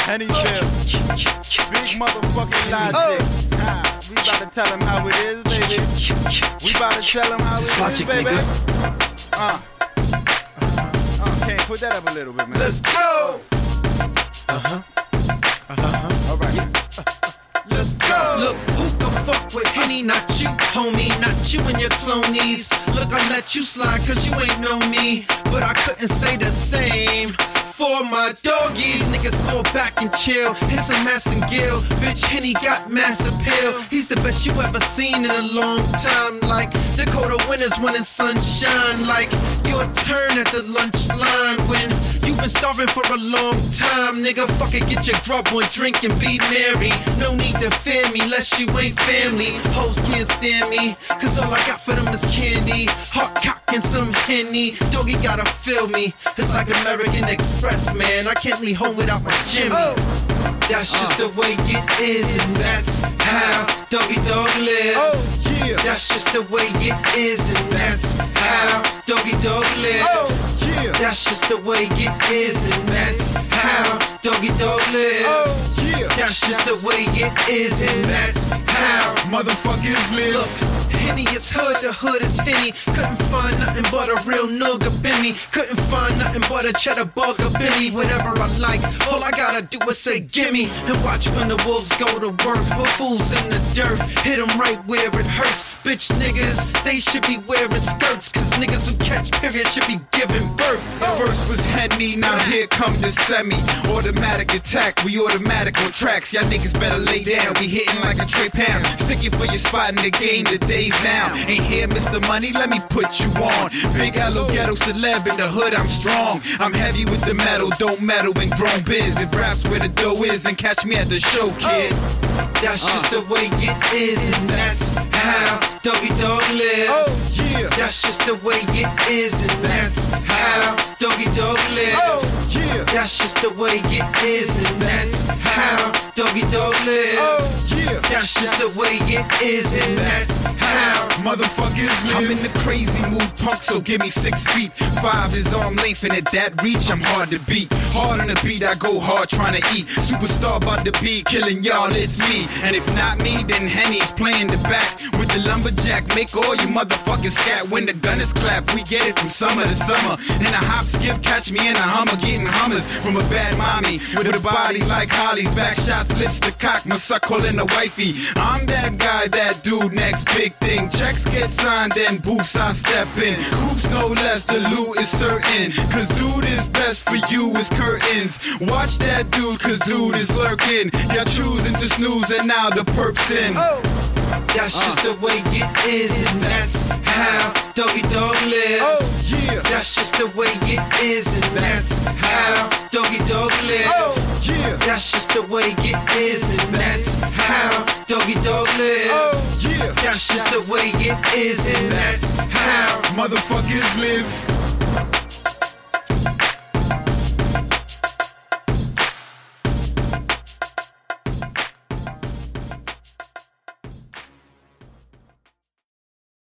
Hennyville, big motherfucking Logic. We about to tell him how it is, baby. We about to tell him how it is, baby. Okay, put that up a little bit, man. Let's go. All right. Let's go. Look, who the fuck with Henny? Not you, homie. Not you and your clonies. Look, I let you slide cause you ain't know me, but I couldn't say the same for my doggies. Niggas fall back and chill. Hit some mass and gill. Bitch, Henny got mass appeal. He's the best you ever seen in a long time. Like Dakota winters when the sunshine. Like your turn at the lunch line when you've been starving for a long time. Nigga, fuck it, get your grub on, drink and be merry. No need to fear me, less you ain't family. Hoes can't stand me, cause all I got for them is candy. Hot cock and some Henny. Doggy gotta feel me. It's like American Express, man. I can't leave home without my Jimmy. That's just the way it is, and that's how Doggy Dog live. That's just the way it is, and that's how Doggy Dog live. That's just the way it is, and that's how Doggy Dog live. That's just the way it is, and that's how motherfuckers live. Look, Henny is hood, the hood is Henny. Couldn't find nothing but a real nugga Benny. Couldn't find nothing but a cheddar bugger Benny. Whatever I like, all I gotta do is say gimme. And watch when the wolves go to work. But fools in the dirt, hit them right where it hurts. Bitch niggas, they should be wearing skirts, cause niggas who catch period should be giving birth. First was Henny, now here come the semi. Automatic attack, we automatic on tracks. Y'all niggas better lay down, we hitting like a Trey Pound. Stick it for your spot in the game, the day's now. Ain't here Mr. Money, let me put you on. Big Allo ghetto celeb in the hood, I'm strong. I'm heavy with the metal, don't meddle in grown biz. If rap's where the dough is, then catch me at the show, kid. That's just the way it is, and that's how Doggy Dog live. That's just the way it is, and that's how Doggy Dog live. That's just the way it is, and that's how Doggy Dog live. That's just the way it is, and that's how motherfuckers live. I'm in the crazy mood, punk, so give me 6 feet. 5 is arm length, and at that reach, I'm hard to beat. Hard on the beat, I go hard trying to eat. Superstar about to be killing y'all, it's me. And if not me, then Henny's playing the back. With the lumberjack, make all you motherfuckers scat. When the gun is clapped, we get it from summer to summer. In a hop skip, catch me in a Hummer, getting hummers from a bad mommy. With a body like Holly's, back shots, lips to cock, my suck calling a wifey. I'm that guy, that dude, next big thing. Checks get signed, then booths I step in. Coops no less, the loot is certain. Cause dude is best for you is curtains. Watch that dude, cause dude is lurking. Y'all choosing to snooze and now the perp's in. That's just the way it is, and that's how Doggy Dog live. That's just the way it is, and that's how Doggy Dog live. That's just the way it is, and that's how Doggy Dog live. That's just the way it is, and that's how motherfuckers live.